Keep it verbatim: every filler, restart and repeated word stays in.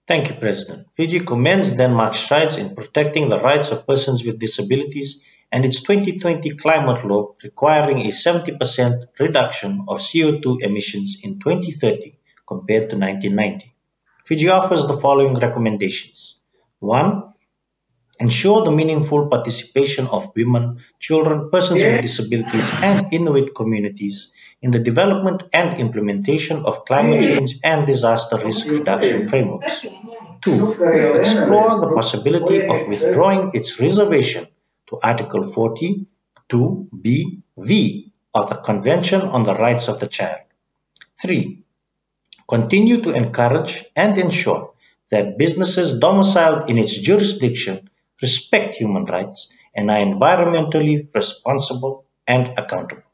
Thank you, President. Fiji commends Denmark's strides in protecting the rights of persons with disabilities and its twenty twenty climate law requiring a seventy percent reduction of C O two emissions in twenty thirty compared to nineteen ninety. Fiji offers the following recommendations. one. Ensure the meaningful participation of women, children, persons with disabilities, and Inuit communities in the development and implementation of climate change and disaster risk reduction frameworks. two. Explore the possibility of withdrawing its reservation to Article forty-two B V of the Convention on the Rights of the Child. three. Continue to encourage and ensure that businesses domiciled in its jurisdiction respect human rights and are environmentally responsible and accountable.